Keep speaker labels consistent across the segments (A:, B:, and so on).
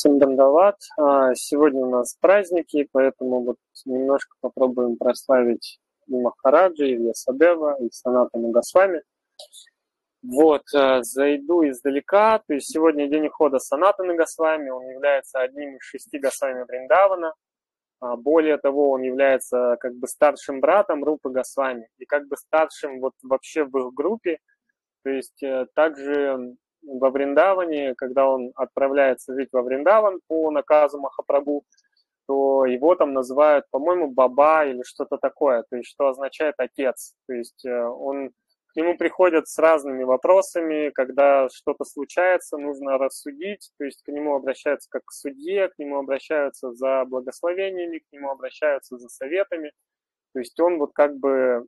A: Всем Дангават. Сегодня у нас праздники, поэтому вот немножко попробуем прославить и Махараджи, и Вьясадева, и Санатану Госвами. Вот, зайду издалека. То есть сегодня день ухода Санатаны Госвами. Он является одним из 6 Госвами Вриндавана. Более того, он является как бы старшим братом Рупы Госвами и как бы старшим вот вообще в их группе. То есть также во Вриндаване, когда он отправляется жить во Вриндаван по наказу Махапрабху, то его там называют, по-моему, Баба или что-то такое, то есть что означает отец. То есть к нему приходят с разными вопросами, когда что-то случается, нужно рассудить, то есть к нему обращаются как к судье, к нему обращаются за благословениями, к нему обращаются за советами. То есть он вот как бы,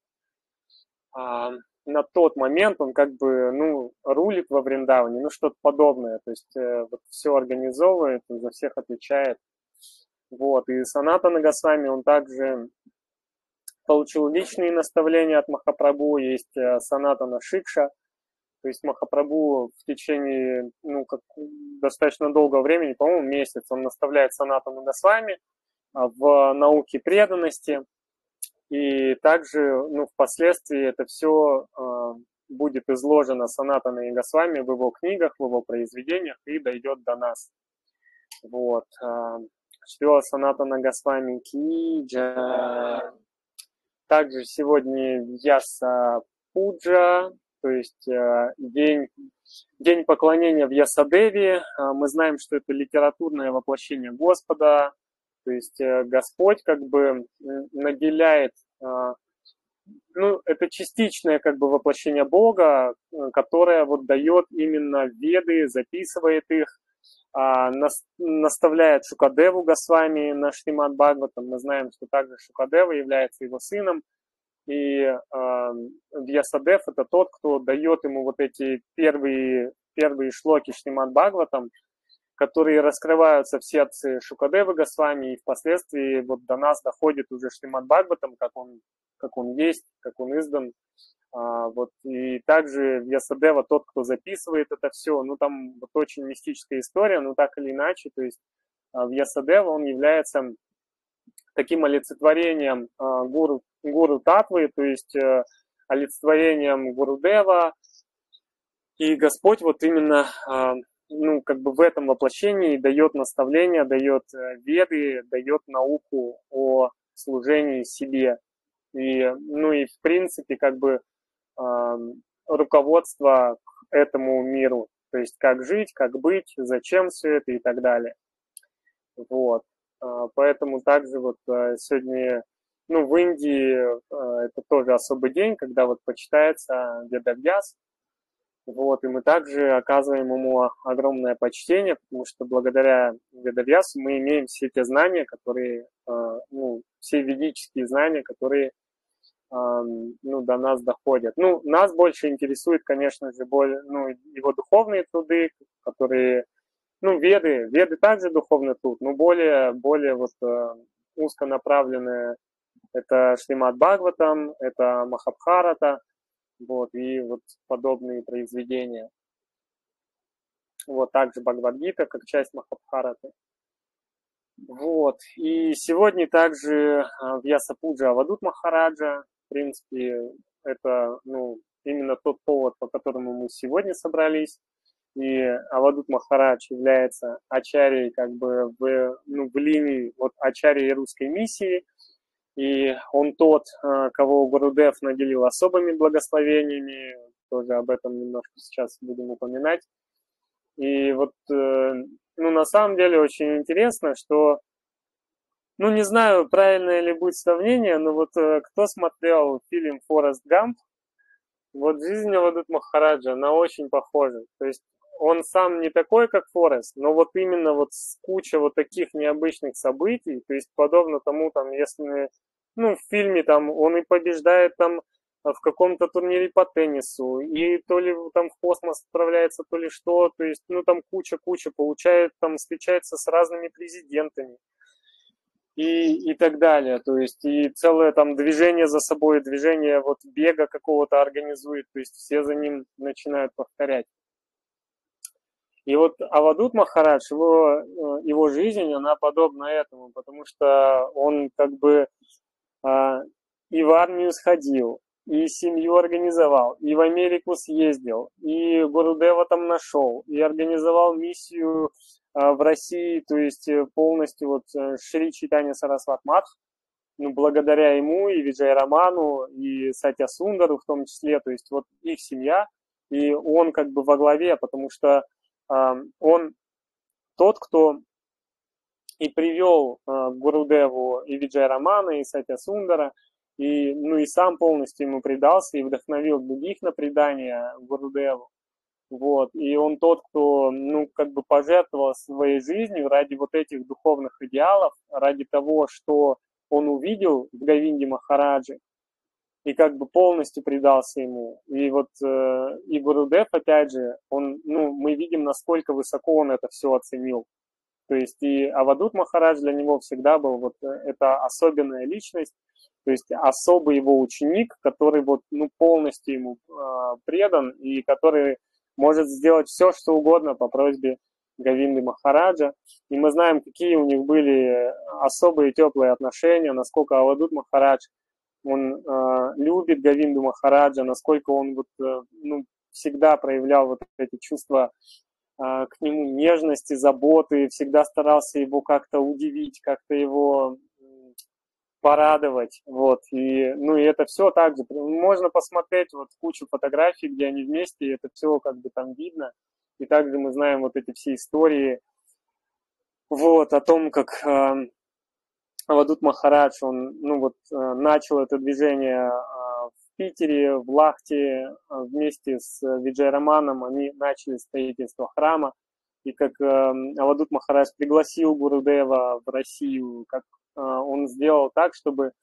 A: на тот момент он как бы, рулит во Вриндаване, что-то подобное, то есть вот все организовывает, за всех отвечает. Вот, и Санатана Госвами, он также получил личные наставления от Махапрабху, есть Санатана Шикша, то есть Махапрабху в течение, достаточно долгого времени, по-моему, месяц, он наставляет Санатану Госвами в науке преданности. И также, впоследствии это все будет изложено Санатаной и Госвами в его книгах, в его произведениях и дойдет до нас. Вот. Шрила Санатана Госвами ки джай. Также сегодня Вьяса Пуджа, то есть день поклонения Вьясадеве. Мы знаем, что это литературное воплощение Господа. То есть Господь как бы наделяет, это частичное как бы воплощение Бога, которое вот дает именно Веды, записывает их, наставляет Шукадеву Госвами на Шримад Бхагаватам. Мы знаем, что также Шукадева является его сыном, и Вьясадев это тот, кто дает ему вот эти первые шлоки Шримад Бхагаватам, которые раскрываются в сердце Шукадевы Госвами, и впоследствии вот до нас доходит уже Шримад Бхагаватам, как он есть, как он издан. И также Вьясадева тот, кто записывает это все. Там вот очень мистическая история, но так или иначе, то есть Вьясадева, он является таким олицетворением гуру Татвы, то есть олицетворением Гурудева. И Господь вот именно в этом воплощении дает наставления, дает веды, дает науку о служении себе. И в принципе, руководство к этому миру. То есть, как жить, как быть, зачем все это и так далее. Вот. Поэтому также вот сегодня, в Индии это тоже особый день, когда вот почитается Ведавьяс. Вот, и мы также оказываем ему огромное почтение, потому что благодаря Ведавьясу мы имеем все те знания, которые, все ведические знания, которые, до нас доходят. Нас больше интересует, конечно же, его духовные труды, которые, Веды также духовный труд, но более вот узконаправленные, это Шримад Бхагаватам, это Махабхарата, вот, и вот подобные произведения. Вот, также Бхагавад-гита, как часть Махабхараты. Вот, и сегодня также Вьяса-пуджа Авадут Махараджа. В принципе, это, именно тот повод, по которому мы сегодня собрались. И Авадут Махарадж является ачарьей, как бы, в линии вот ачарьей русской миссии. И он тот, кого Гурудев наделил особыми благословениями, тоже об этом немножко сейчас будем упоминать. И вот, на самом деле очень интересно, что, не знаю, правильное ли будет сравнение, но вот кто смотрел фильм «Форест Гамп», вот жизнь Авадут Махараджа, она очень похожа. То есть он сам не такой, как Форест, но вот именно вот куча вот таких необычных событий, то есть подобно тому, если, в фильме он и побеждает в каком-то турнире по теннису, и то ли в космос отправляется, то ли что, то есть, куча получает, встречается с разными президентами и так далее, то есть, и целое движение за собой, движение вот бега какого-то организует, то есть все за ним начинают повторять. И вот Авадут Махарадж, его жизнь, она подобна этому, потому что он как бы а, и в армию сходил, и семью организовал, и в Америку съездил, и Гурудева там нашел, и организовал миссию в России, то есть полностью вот Шри Чайтанья Сарасват Мадх, ну, благодаря ему и Виджай Роману, и Сатья Сундару в том числе, то есть вот их семья, и он как бы во главе, потому что он тот, кто и привел Гурудеву и Виджай Романа, и Сатья Сундара, и, ну, и сам полностью ему предался, и вдохновил других на предание Гурудеву. Вот. И он тот, кто, ну, как бы пожертвовал своей жизнью ради вот этих духовных идеалов, ради того, что он увидел в Говинде Махараджи, и как бы полностью предался ему. И вот и Гурудев, опять же, он, ну, мы видим, насколько высоко он это все оценил. То есть и Авадут Махарадж для него всегда был вот это особенная личность, то есть особый его ученик, который вот, ну, полностью ему предан и который может сделать все, что угодно по просьбе Говинды Махараджа. И мы знаем, какие у них были особые теплые отношения, насколько Авадут Махарадж, он любит Говинду Махараджа, насколько он вот, ну, всегда проявлял вот эти чувства к нему нежности, заботы, всегда старался его как-то удивить, как-то его порадовать, вот, и, ну, и это все также, можно посмотреть вот кучу фотографий, где они вместе, и это все как бы там видно, и также мы знаем вот эти все истории, вот, о том, как Авадут Махарадж, он, ну, вот, начал это движение в Питере, в Лахте, вместе с Виджай Романом, они начали строительство храма, и как Авадут Махарадж пригласил Гурудева в Россию, как он сделал так, чтобы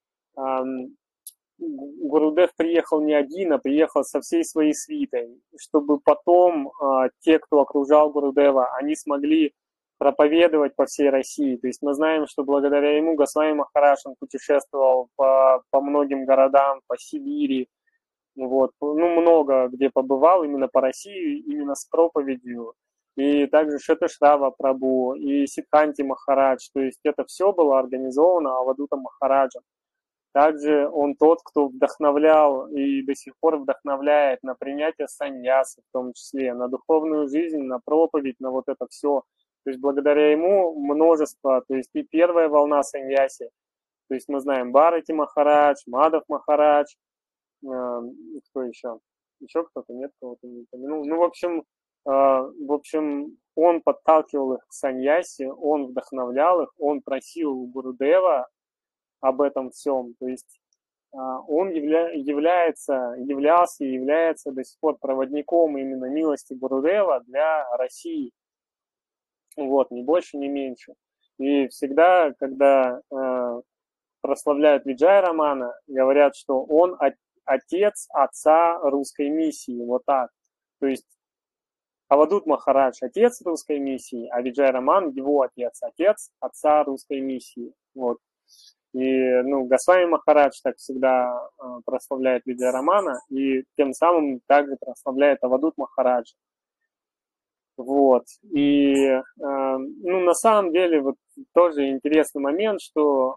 A: Гурудев приехал не один, а приехал со всей своей свитой, чтобы потом те, кто окружал Гурудева, они смогли проповедовать по всей России. То есть мы знаем, что благодаря ему Госвами Махарадж, он путешествовал по многим городам, по Сибири, вот, ну, много где побывал именно по России, именно с проповедью. И также Шеташрава Прабу и Сидханти Махарадж, то есть это все было организовано Авадутом Махараджем. Также он тот, кто вдохновлял и до сих пор вдохновляет на принятие саньясы, в том числе, на духовную жизнь, на проповедь, на вот это все. То есть благодаря ему множество, то есть и первая волна саньяси, то есть мы знаем Бхарати Махарадж, Мадав Махарадж, кто еще? Еще кто-то, нет, кого-то не упомянул. Ну, в общем, он подталкивал их к саньяси, он вдохновлял их, он просил у Гурудева об этом всем. То есть он являлся и является до сих пор проводником именно милости Гурудева для России. Вот, ни больше, ни меньше. И всегда, когда прославляют Виджай Романа, говорят, что он отец отца русской миссии. Вот так. То есть Авадут Махарадж отец русской миссии, а Виджай Роман его отец отца русской миссии. Вот. И, ну, Госвами Махарадж так всегда прославляет Виджай Романа, и тем самым также прославляет Авадут Махараджа. Вот. И, ну, на самом деле, вот тоже интересный момент, что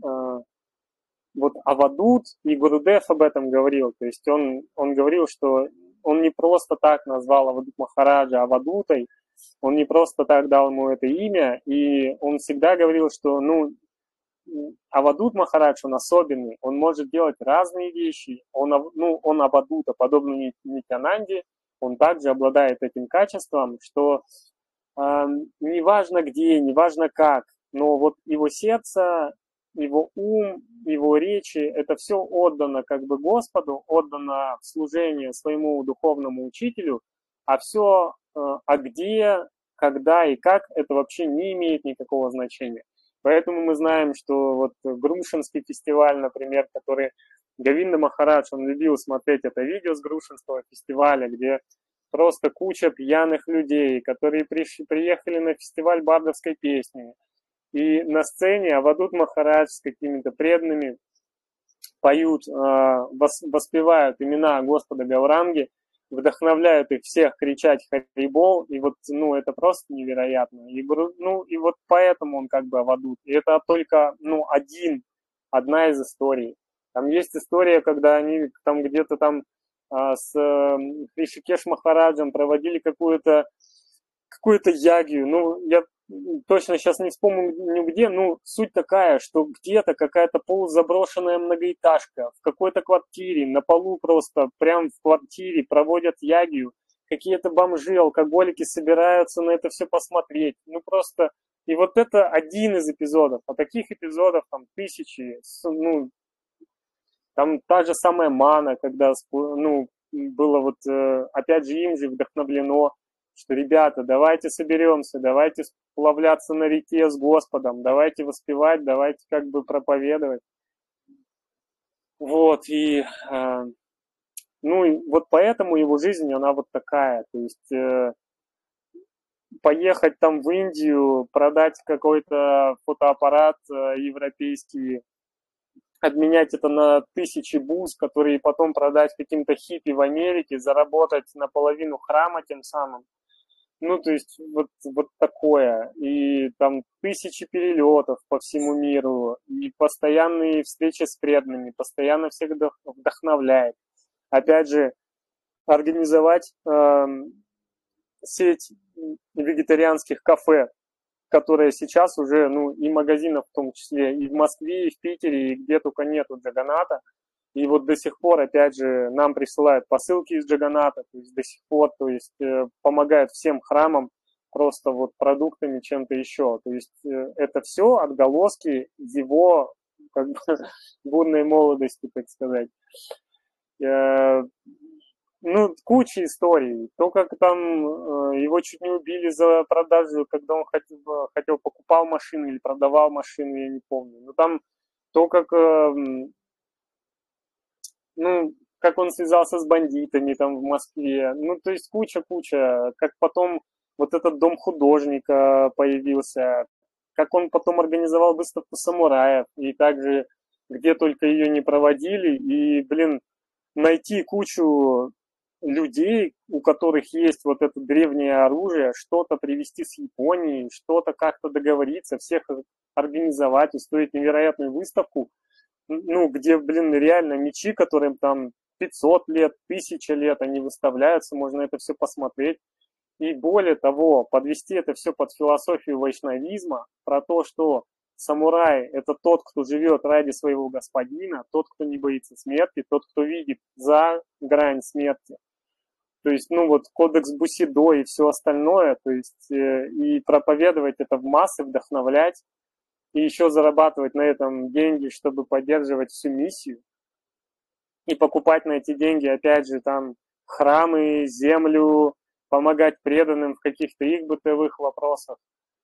A: вот Авадут, и Гурудев об этом говорил, то есть он говорил, что он не просто так назвал Авадут Махараджа Авадутой, он не просто так дал ему это имя, и он всегда говорил, что, ну, Авадут Махарадж, он особенный, он может делать разные вещи, он Авадута, подобно Нитянанде, он также обладает этим качеством, что неважно где, неважно как, но вот его сердце, его ум, его речи, это все отдано как бы Господу, отдано в служение своему духовному учителю, а все, где, когда и как, это вообще не имеет никакого значения. Поэтому мы знаем, что вот Грушинский фестиваль, например, который Говинда Махарадж, он любил смотреть это видео с Грушинского фестиваля, где просто куча пьяных людей, которые приехали на фестиваль бардовской песни. И на сцене Авадут Махарадж с какими-то преданными поют, воспевают имена Господа Гауранги, вдохновляют их всех кричать «Харибол», и вот, ну, это просто невероятно. И, ну, и вот поэтому он как бы авадут. И это только, ну, одна из историй. Там есть история, когда они там где-то там с Ришикеш Махараджем проводили какую-то ягью. Ну, я точно сейчас не вспомню где, ну, суть такая, что где-то какая-то полузаброшенная многоэтажка, в какой-то квартире, на полу просто, прям в квартире проводят ягью, какие-то бомжи, алкоголики собираются на это все посмотреть. Ну, просто... И вот это один из эпизодов, а таких эпизодов там тысячи, ну, там та же самая Мана, когда, ну, было вот, опять же, им же вдохновлено, что, ребята, давайте соберемся, давайте сплавляться на реке с Господом, давайте воспевать, давайте как бы проповедовать. Вот, и, ну, и вот поэтому его жизнь, она вот такая, то есть поехать там в Индию, продать какой-то фотоаппарат европейский, обменять это на тысячи буз, которые потом продать каким-то хиппи в Америке, заработать наполовину храма тем самым. Ну, то есть вот такое. И там тысячи перелетов по всему миру, и постоянные встречи с преданными, постоянно всех вдохновляет. Опять же, организовать сеть вегетарианских кафе, которые сейчас уже, ну, и магазинов в том числе, и в Москве, и в Питере, и где только нету Джаганата. И вот до сих пор, опять же, нам присылают посылки из Джаганата, то есть до сих пор, то есть помогают всем храмам просто вот продуктами, чем-то еще. То есть это все отголоски его как бы бурной молодости, так сказать. Ну, куча историй. То, как там его чуть не убили за продажу, когда он хотел покупал машину или продавал машину, я не помню. Но там то, как, ну, как он связался с бандитами там в Москве. Ну, то есть куча. Как потом вот этот дом художника появился. Как он потом организовал выставку самураев. И также где только ее не проводили. И, блин, найти кучу людей, у которых есть вот это древнее оружие, что-то привезти с Японии, что-то как-то договориться, всех организовать, устроить невероятную выставку, ну, где, блин, реально мечи, которым там 500 лет, 1000 лет, они выставляются, можно это все посмотреть. И более того, подвести это все под философию вайшнавизма, про то, что самурай – это тот, кто живет ради своего господина, тот, кто не боится смерти, тот, кто видит за грань смерти. То есть, ну вот, кодекс Бусидо и все остальное, то есть, и проповедовать это в массы, вдохновлять, и еще зарабатывать на этом деньги, чтобы поддерживать всю миссию, и покупать на эти деньги, опять же, там, храмы, землю, помогать преданным в каких-то их бытовых вопросах.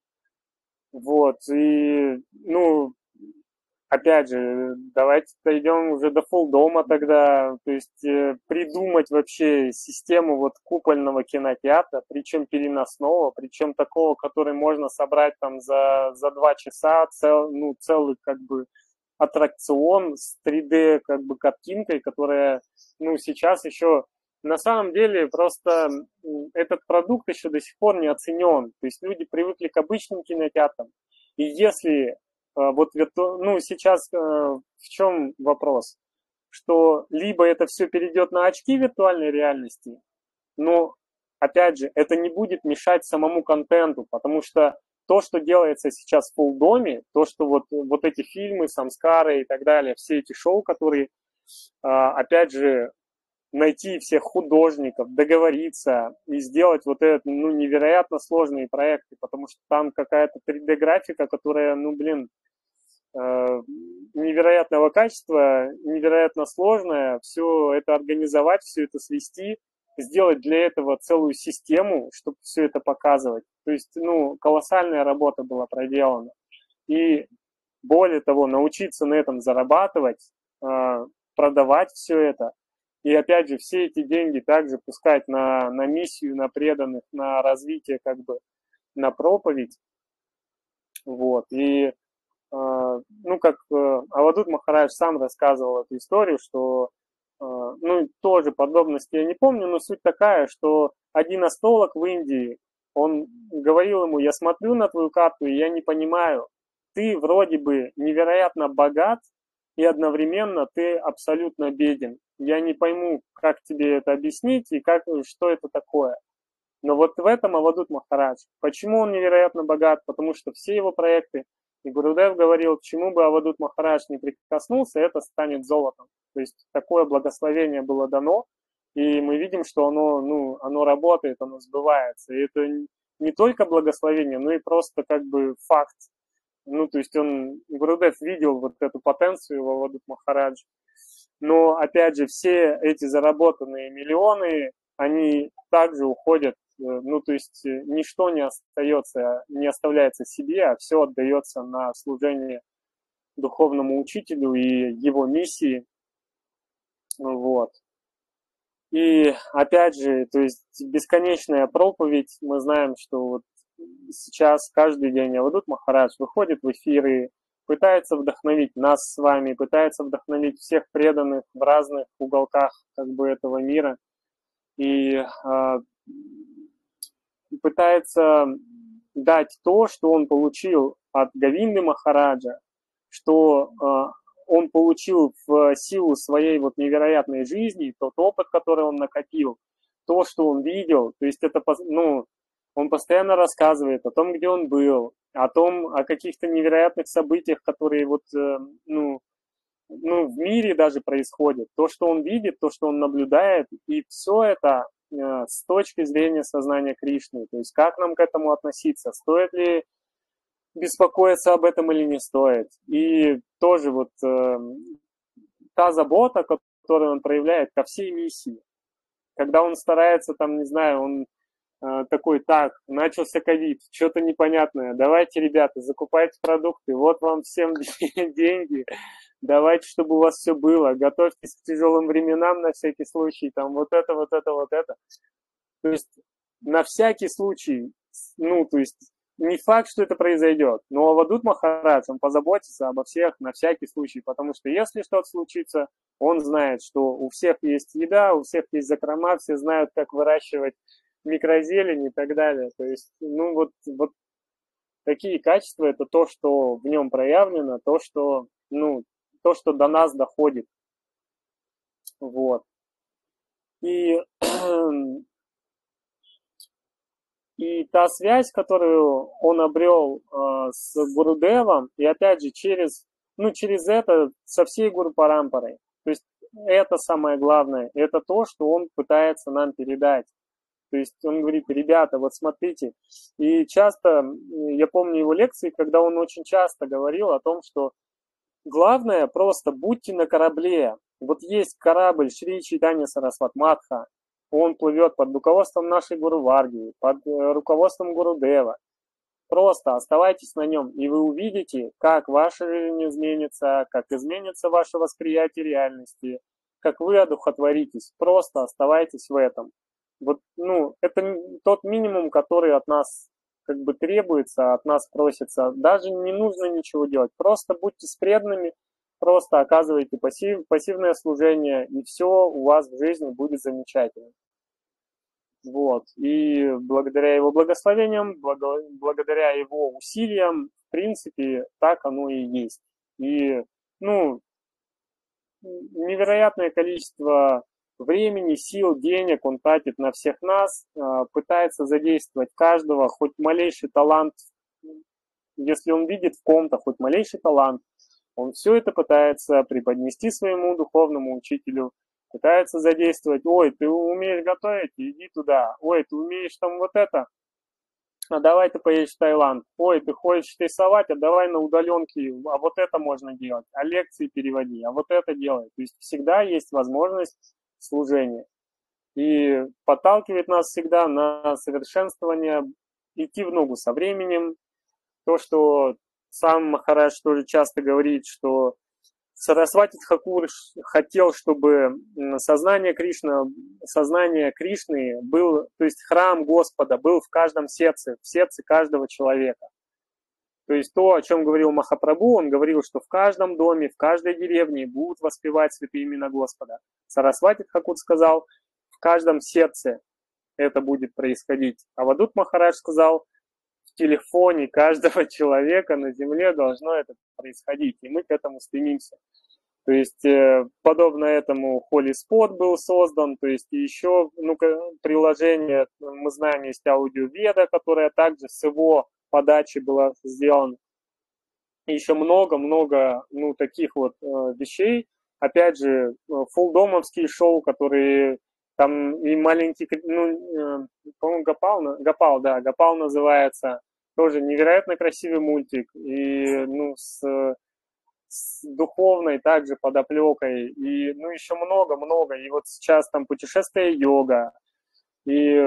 A: Вот, и, ну, опять же, давайте дойдем уже до фулдома тогда, то есть придумать вообще систему вот купольного кинотеатра, причем переносного, причем такого, который можно собрать там за 2 часа, целый как бы аттракцион с 3D как бы картинкой, которая, ну, сейчас еще на самом деле просто этот продукт еще до сих пор не оценен. То есть люди привыкли к обычным кинотеатрам. И если вот ну, сейчас в чем вопрос? Что либо это все перейдет на очки виртуальной реальности, но, опять же, это не будет мешать самому контенту, потому что то, что делается сейчас в фулдоме, то, что вот эти фильмы, самскары и так далее, все эти шоу, которые, опять же, найти всех художников, договориться и сделать вот этот, ну, невероятно сложные проекты, потому что там какая-то 3D-графика, которая, ну, блин, невероятного качества, невероятно сложная, все это организовать, все это свести, сделать для этого целую систему, чтобы все это показывать. То есть, ну, колоссальная работа была проделана. И более того, научиться на этом зарабатывать, продавать все это. И опять же, все эти деньги также пускать на миссию, на преданных, на развитие, как бы, на проповедь. Вот. И ну, как Авадут Махарадж сам рассказывал эту историю, что ну, тоже подробности я не помню, но суть такая, что один астролог в Индии, он говорил ему: я смотрю на твою карту, и я не понимаю, ты вроде бы невероятно богат, и одновременно ты абсолютно беден. Я не пойму, как тебе это объяснить и что это такое. Но вот в этом Авадут Махарадж. Почему он невероятно богат? Потому что все его проекты, и Гурудев говорил, к чему бы Авадут Махарадж не прикоснулся, это станет золотом. То есть такое благословение было дано, и мы видим, что оно работает, оно сбывается. И это не только благословение, но и просто как бы факт. Ну, то есть Гурудев видел вот эту потенцию в Авадут Махараджа. Но, опять же, все эти заработанные миллионы, они также уходят, ну, то есть ничто не остается, не оставляется себе, а все отдается на служение духовному учителю и его миссии. Вот. И, опять же, то есть бесконечная проповедь, мы знаем, что вот сейчас каждый день Авадут Махарадж выходит в эфиры, пытается вдохновить нас с вами, пытается вдохновить всех преданных в разных уголках как бы этого мира. И пытается дать то, что он получил от Говинды Махараджа, что он получил в силу своей вот невероятной жизни, тот опыт, который он накопил, то, что он видел. То есть это, ну, он постоянно рассказывает о том, где он был, о каких-то невероятных событиях, которые вот, ну, в мире даже происходят. То, что он видит, то, что он наблюдает, и все это с точки зрения сознания Кришны. То есть как нам к этому относиться? Стоит ли беспокоиться об этом или не стоит? И тоже вот та забота, которую он проявляет ко всей миссии. Когда он старается, там, не знаю, он такой: так, начался ковид, что-то непонятное, давайте, ребята, закупайте продукты, вот вам всем деньги, давайте, чтобы у вас все было, готовьтесь к тяжелым временам на всякий случай, там, вот это, вот это, вот это. То есть на всякий случай, ну, то есть не факт, что это произойдет, но Авадут Махарадж, он позаботится обо всех на всякий случай, потому что если что-то случится, он знает, что у всех есть еда, у всех есть закрома, все знают, как выращивать микрозелень и так далее. То есть, ну, вот такие качества — это то, что в нем проявлено, то, что до нас доходит. Вот. И та связь, которую он обрел с Гурудевом, и опять же через это со всей Гуру Парампарой. То есть это самое главное, это то, что он пытается нам передать. То есть он говорит: ребята, вот смотрите. И часто, я помню его лекции, когда он очень часто говорил о том, что главное просто будьте на корабле. Вот есть корабль Шри Чайтанья Сарасват Матха, он плывет под руководством нашей Гуру Варги, под руководством Гурудева. Просто оставайтесь на нем, и вы увидите, как ваша жизнь изменится, как изменится ваше восприятие реальности, как вы одухотворитесь. Просто оставайтесь в этом. Вот, ну, это тот минимум, который от нас как бы требуется, от нас просится. Даже не нужно ничего делать. Просто будьте с преданными, просто оказывайте пассивное служение, и все у вас в жизни будет замечательно. Вот. И благодаря его благословениям, благодаря его усилиям, в принципе, так оно и есть. И, ну, невероятное количество времени, сил, денег он тратит на всех нас, пытается задействовать каждого, хоть малейший талант, если он видит в ком-то хоть малейший талант, он все это пытается преподнести своему духовному учителю, пытается задействовать: ой, ты умеешь готовить, иди туда, ой, ты умеешь там вот это, а давай ты поедешь в Таиланд, ой, ты хочешь рисовать, а давай на удаленке, а вот это можно делать, а лекции переводи, а вот это делай. То есть всегда есть возможность служения. И подталкивает нас всегда на совершенствование, идти в ногу со временем. То, что сам Махарадж тоже часто говорит, что Сарасвати Тхакур хотел, чтобы сознание Кришны был, то есть храм Господа был в каждом сердце, в сердце каждого человека. То есть то, о чем говорил Махапрабху, он говорил, что в каждом доме, в каждой деревне будут воспевать святые имена Господа. Сарасвати Тхакур сказал, в каждом сердце это будет происходить. А Авадут Махарадж сказал, в телефоне каждого человека на земле должно это происходить, и мы к этому стремимся. То есть подобно этому Holy Spot был создан, то есть еще приложение, мы знаем, есть аудиоведа, которая также с его подачи была сделана. И еще много-много таких вот вещей. Опять же, фулдомовские шоу, которые там и маленький, по-моему, Гопал называется, тоже невероятно красивый мультик, и с духовной также подоплекой, и еще много-много, и вот сейчас там путешествие йога, и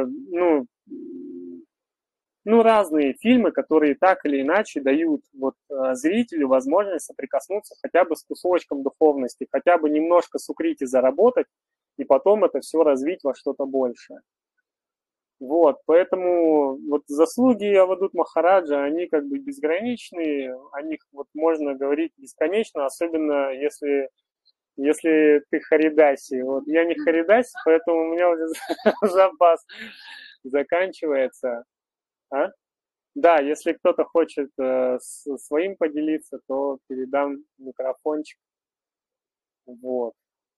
A: разные фильмы, которые так или иначе дают вот зрителю возможность соприкоснуться хотя бы с кусочком духовности, хотя бы немножко сукрити заработать, и потом это все развить во что-то большее. Вот, поэтому вот заслуги Авадут Махараджа, они как бы безграничные, о них вот можно говорить бесконечно, особенно если ты Харидаси. Вот я не Харидаси, поэтому у меня уже запас заканчивается. А? Да, если кто-то хочет своим поделиться, то передам микрофончик. Вот.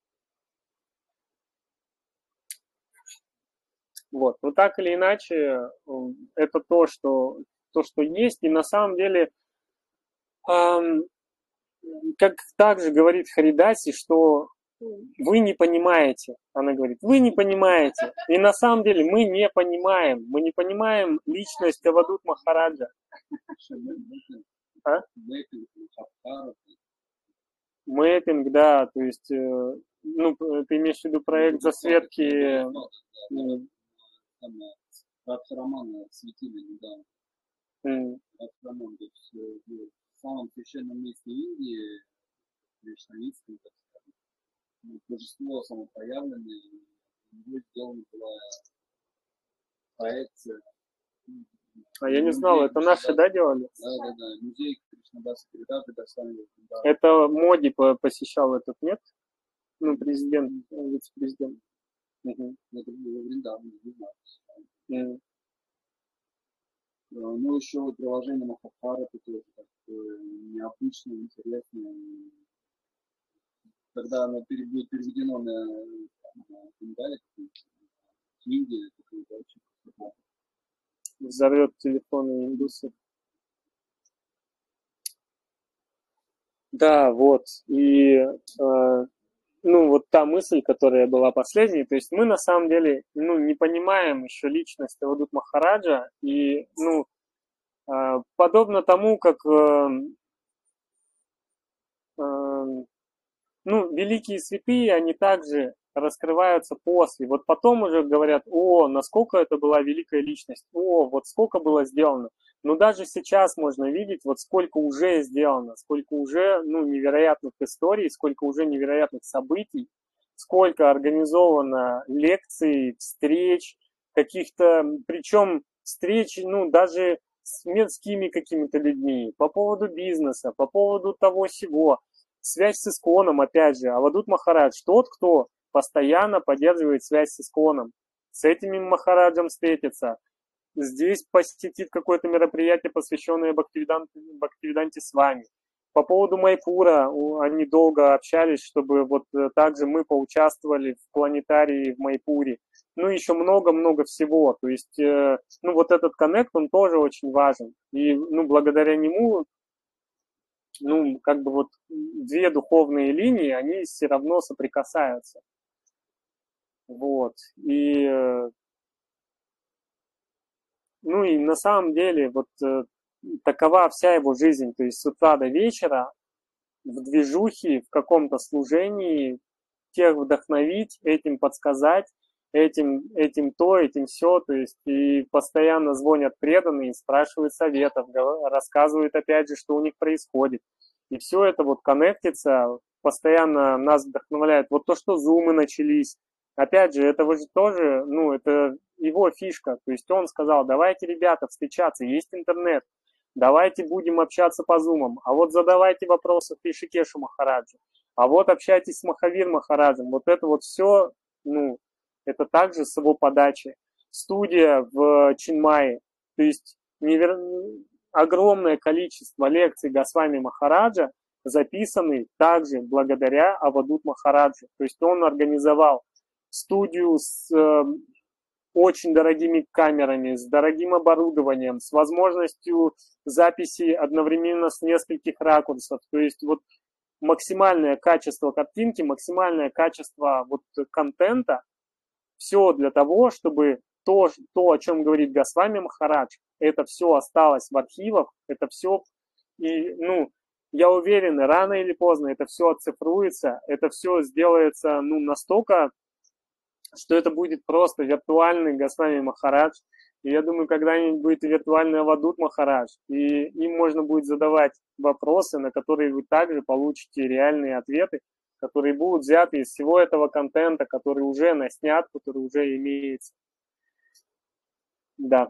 A: Вот, но так или иначе, это то, что есть, и на самом деле, как также говорит Харидаси, что вы не понимаете, она говорит, вы не понимаете, и на самом деле мы не понимаем личность Авадут Махараджа. А? Мэппинг, да, то есть, ты имеешь в виду проект засветки...
B: Радхарамана светили недавно. Радхараман, то есть в самом священном месте Индии, кришнаитском, так сказать, божество самопроявленное, у него сделана была проекция.
A: А я не знал, это наши, да, делали?
B: Да, музей Кришнадаса Гиридхары доставили.
A: Это Моди посещал этот, нет? Президент, вице-президент.
B: Это было Вриндаван, не знаю. Ну, еще вот приложение Махабхара, это тоже такое необычное, интересное. Когда оно будет переведено на Бенгале, книги, это очень хорошо.
A: Взорвет телефоны индусов. Да, вот. И вот та мысль, которая была последней, то есть мы на самом деле, не понимаем еще личность Авадут Махараджа, и, подобно тому, как, великие святые, они также раскрываются после, вот потом уже говорят, насколько это была великая личность, вот сколько было сделано. Но даже сейчас можно видеть, вот сколько уже сделано, сколько уже невероятных историй, сколько уже невероятных событий, сколько организовано лекций, встреч, каких-то, причем встреч, даже с мирскими какими-то людьми, по поводу бизнеса, по поводу того-сего. Связь с Исконом, опять же, Авадут Махарадж, тот, кто постоянно поддерживает связь с Исконом, с этим Махараджем встретится, здесь посетит какое-то мероприятие, посвященное Бхактивиданте с вами. По поводу Майпура, они долго общались, чтобы вот также мы поучаствовали в планетарии в Майпуре. Еще много-много всего. То есть, вот этот коннект, он тоже очень важен. И, благодаря нему, как бы вот две духовные линии, они все равно соприкасаются. Вот. И, и на самом деле, вот такова вся его жизнь. То есть с утра до вечера в движухе, в каком-то служении, тех вдохновить, этим подсказать, этим то, этим все, то есть и постоянно звонят преданные, спрашивают советов, рассказывают опять же, что у них происходит. И все это вот коннектится, постоянно нас вдохновляет. Вот то, что зумы начались, опять же, это же тоже, это его фишка. То есть он сказал, давайте, ребята, встречаться, есть интернет. давайте будем общаться по зумам, а вот задавайте вопросы Ришикешу Махараджу, а вот общайтесь с Махавир Махараджем. Вот это вот все, ну, это также с его подачи. Студия в Чинмае, то есть огромное количество лекций Госвами Махараджа записаны также благодаря Авадут Махараджу. То есть он организовал студию с очень дорогими камерами, с дорогим оборудованием, с возможностью записи одновременно с нескольких ракурсов. То есть вот максимальное качество картинки, максимальное качество вот контента, все для того, чтобы то, о чем говорит Госвами Махарадж, это все осталось в архивах, это все, и, ну, я уверен, рано или поздно это все оцифруется, это все сделается, ну, настолько, что это будет просто виртуальный Госвами Махарадж. И я думаю, когда-нибудь будет и виртуальный Авадут Махарадж, и им можно будет задавать вопросы, на которые вы также получите реальные ответы, которые будут взяты из всего этого контента, который уже наснят, который уже имеется. Да.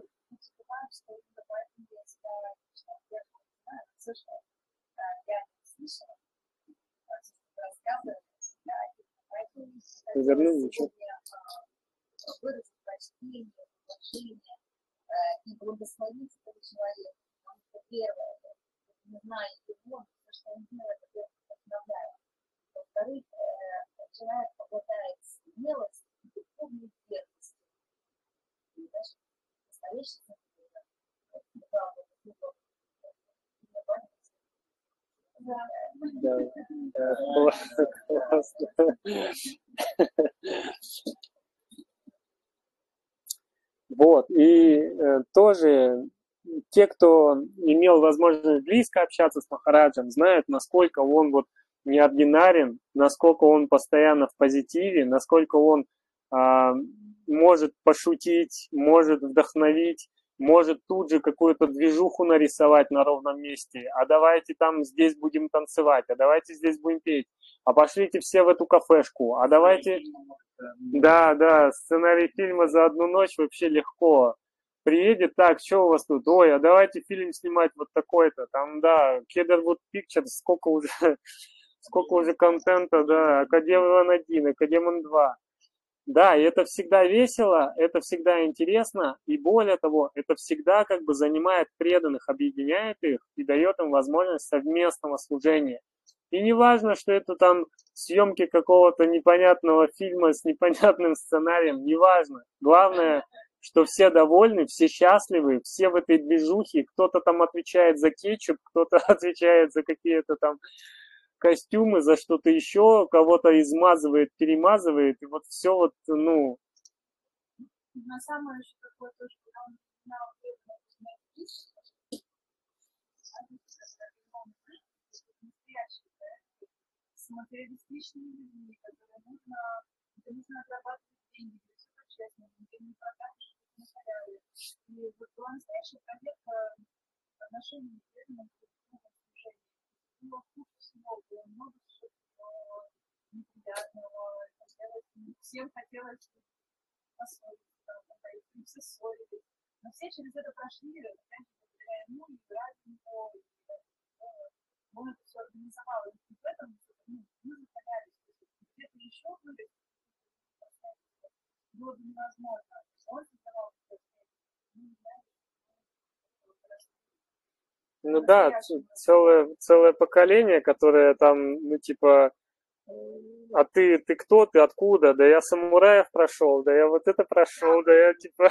A: Верну ничего.
C: Выразить почтение, уважение и благословить этого человека. Потому что первое, не зная его, то, что он делает, это вдохновляет. Во-вторых, человек обладает смелостью и духовной верностью. Настоящий
A: Вот, и тоже те, кто имел возможность близко общаться с Махараджем, знают, насколько он вот неординарен, насколько он постоянно в позитиве, насколько он может пошутить, может вдохновить, может тут же какую-то движуху нарисовать на ровном месте, а давайте там здесь будем танцевать, а давайте здесь будем петь, а пошлите все в эту кафешку, а давайте... Да, сценарий фильма за одну ночь вообще легко. Приедет, так, что у вас тут? Ой, а давайте фильм снимать вот такой-то. Там, да, Cedarwood Pictures, сколько уже контента, да, Академон 1, Академон 2. Да, и это всегда весело, это всегда интересно, и более того, это всегда как бы занимает преданных, объединяет их и дает им возможность совместного служения. И не важно, что это там съемки какого-то непонятного фильма с непонятным сценарием, не важно. Главное, что все довольны, все счастливы, все в этой движухе, кто-то там отвечает за кетчуп, кто-то отвечает за какие-то там костюмы, за что-то еще, кого-то измазывает, перемазывает, и вот все вот, ну...
C: На самое еще такое то, что он знал, с материалистичными людьми, которые нужно отрабатывать деньги, честно, не продажи, не халявы. И вот была настоящая проверка отношений с преданным служением. Было куча всего, было много всего неприятного, всем хотелось поссориться, и все ссорились. Но все через это прошли, опять же, благодаря ему, и играть в него, он это все организовал. И в этом мы заходались. Где-то еще было бы невозможно. Он создавал
A: Ну да, целое поколение, которое там, ну типа, а ты кто, ты откуда? Да я самураев прошел, да я вот это прошел, да я типа...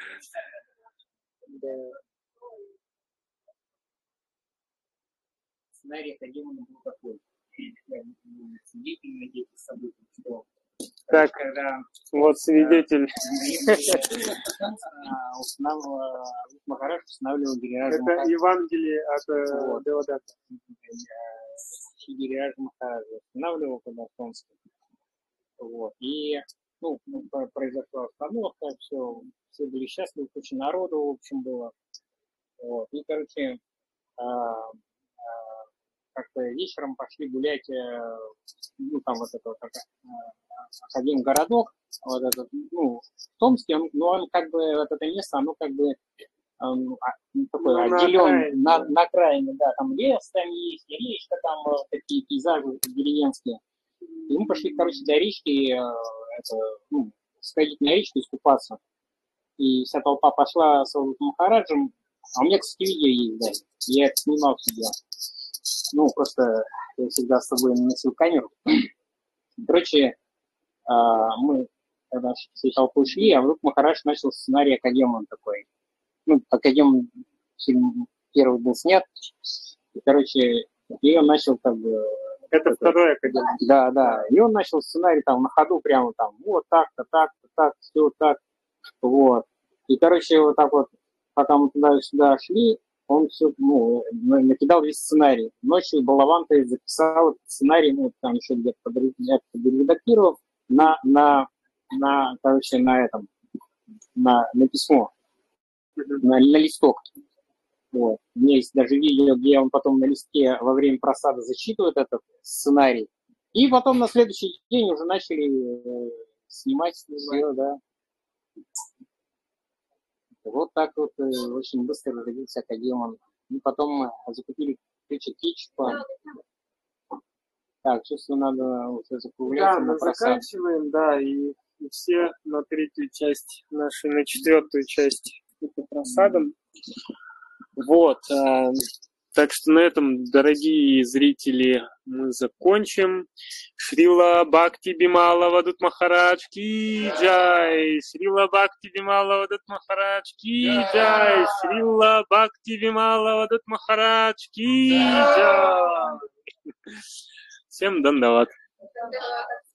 B: Сценарий Академона был такой. Свидетель на этих событий, что...
A: Так, вот свидетель.
B: Махарадж устанавливал Гирираджа
A: Это Евангелие от Девадатта.
B: Гирираджа Махараджа устанавливал когда в Томске. Вот. И, ну, произошла остановка, все были счастливы, куча народу, в общем, было. Вот. И, короче, как-то вечером пошли гулять, ну, там вот это один городок, вот этот, ну, в Томске, он как бы, вот это место, оно как бы такой
A: Ну, на
B: отделен
A: окраине, да.
B: на окраине, да, там лес там есть, и речка, там такие пейзажи деревенские. И мы пошли, короче, до речки, сходить на речку, искупаться. И вся толпа пошла с Махараджем. А у меня, кстати, видео есть, да. Я это снимал себе. Ну, просто я всегда с собой носил камеру. Короче, мы когда всей толпой шли, а вдруг Махарадж начал сценарий Академон такой. Ну, Академон фильм первый был снят. И, короче, и он начал как бы...
A: Это второй Академон.
B: Да, да. И он начал сценарий там на ходу прямо там, вот так-то, так-то, так, все так. Вот. И, короче, вот так вот, пока мы туда-сюда шли, он все, накидал весь сценарий. Ночью Балаванта записал этот сценарий, там еще где-то подредактировав короче, на письмо, на листок. Вот. У меня есть даже видео, где он потом на листке во время просады зачитывает этот сценарий. И потом на следующий день уже начали снимать все, да. Вот так вот очень быстро родился Академон. И потом мы закупили кучу кетчупа. Так, чувствую, надо уже закругляться.
A: Да, мы заканчиваем, да, и все на третью часть нашей, на четвертую часть по просадам. Вот, так что на этом, дорогие зрители, мы закончим. Шрила Бхакти Бимала Вадут Махарадж ки джай. Шрила Бхакти Бимала Вадут Махарадж ки джай. Шрила Бхакти Бимала Вадут Махарадж ки джай. Всем дандават.